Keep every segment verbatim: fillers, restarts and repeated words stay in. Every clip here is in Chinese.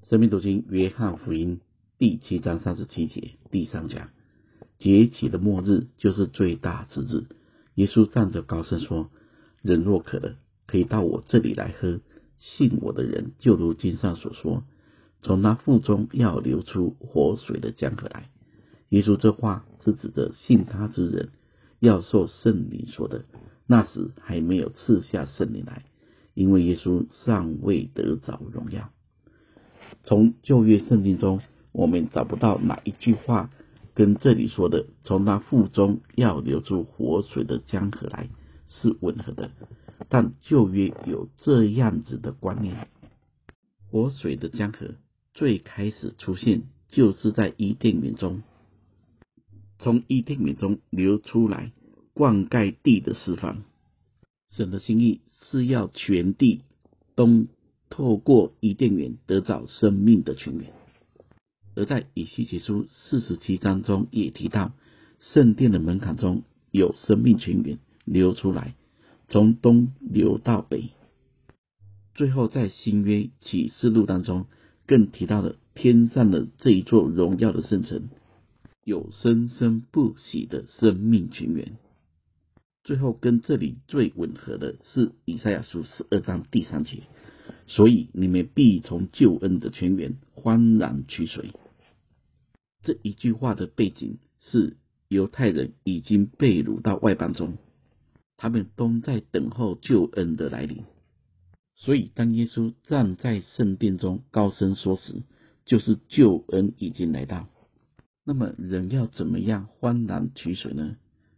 生命读经约翰福音第七章三十七节第三讲，节期的末日就是最大之日。耶稣站着高声说，人若渴了，可以到我这里来喝，信我的人就如经上所说，从他腹中要流出活水的江河来。耶稣这话是指着信他之人要受圣灵说的，那时还没有赐下圣灵来，因为耶稣尚未得着荣耀。从旧约圣经中，我们找不到哪一句话跟这里说的从他腹中要流出活水的江河来是吻合的，但旧约有这样子的观念。活水的江河最开始出现就是在伊甸园中，从伊甸园中流出来灌溉地的四方。神的心意是要全地都透过伊甸园得到生命的泉源。而在以西结书四十七章中也提到，圣殿的门槛中有生命泉源流出来，从东流到北。最后在新约启示录当中更提到了天上的这一座荣耀的圣城，有生生不息的生命泉源。最后跟这里最吻合的是以赛亚书十二章第三节，所以你们必从救恩的泉源欢然取水。这一句话的背景是犹太人已经被掳到外邦中，他们都在等候救恩的来临。所以当耶稣站在圣殿中高声说时，就是救恩已经来到。那么人要怎么样欢然取水呢？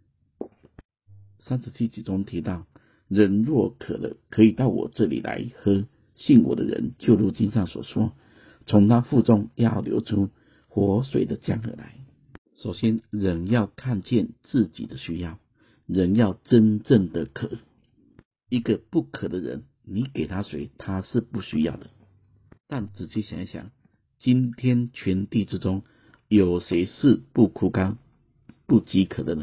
三十七节中提到，人若渴了，可以到我这里来喝，信我的人就如经上所说，从他腹中要流出活水的江河来。首先，人要看见自己的需要，人要真正的渴。一个不渴的人，你给他水，他是不需要的。但仔细想一想，今天全地之中，有谁是不枯干、不饥渴的呢？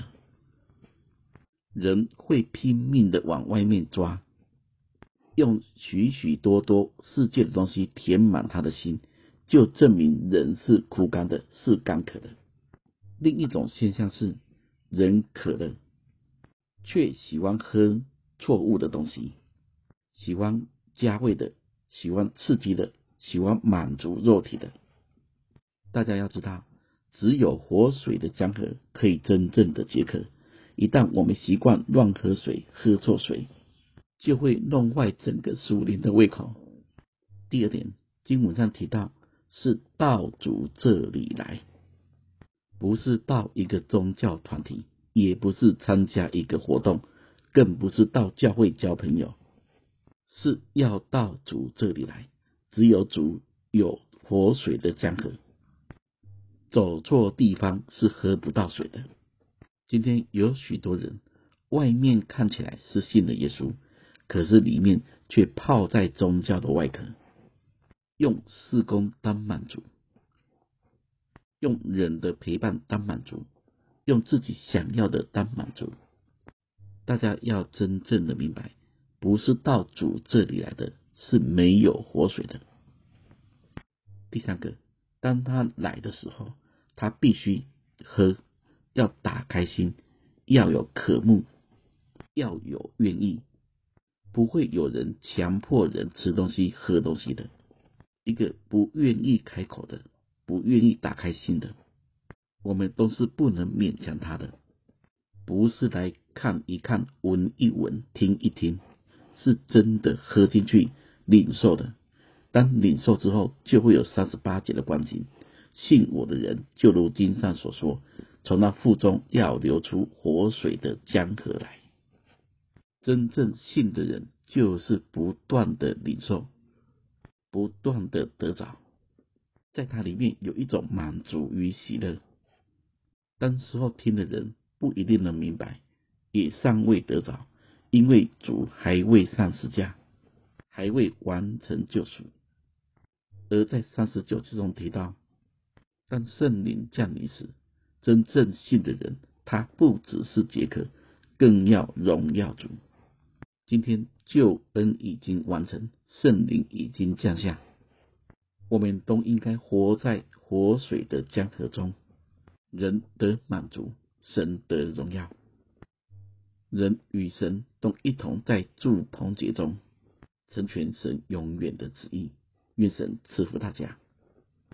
人会拼命的往外面抓，用许许多多世界的东西填满他的心，就证明人是枯干的，是干渴的。另一种现象是，人渴了，却喜欢喝错误的东西，喜欢加味的，喜欢刺激的，喜欢满足肉体的。大家要知道，只有活水的江河可以真正的解渴。一旦我们习惯乱喝水，喝错水，就会弄坏整个属灵的胃口。第二点，经文上提到是到主这里来，不是到一个宗教团体，也不是参加一个活动，更不是到教会交朋友，是要到主这里来。只有主有活水的江河，走错地方是喝不到水的。今天有许多人外面看起来是信了耶稣，可是里面却泡在宗教的外壳，用事工当满足，用人的陪伴当满足，用自己想要的当满足。大家要真正的明白，不是到主这里来的，是没有活水的。第三个，当他来的时候，他必须喝，要打开心，要有渴慕，要有愿意。不会有人强迫人吃东西喝东西的。一个不愿意开口的，不愿意打开心的，我们都是不能勉强他的。不是来看一看，闻一闻，听一听，是真的喝进去领受的。当领受之后，就会有三十八节的光景，信我的人就如经上所说，从那腹中要流出活水的江河来。真正信的人就是不断的领受，不断的得着，在它里面有一种满足与喜乐。当时候听的人不一定能明白，也尚未得着，因为主还未上十架，还未完成救赎。而在三十九节中提到，当圣灵降临时，真正信的人，他不只是解渴，更要荣耀主。今天救恩已经完成，圣灵已经降下， 我们都应该活在活水的江河中，人得满足，神得荣耀，人与神都一同在祝棚节中成全神永远的旨意。愿神赐福大家。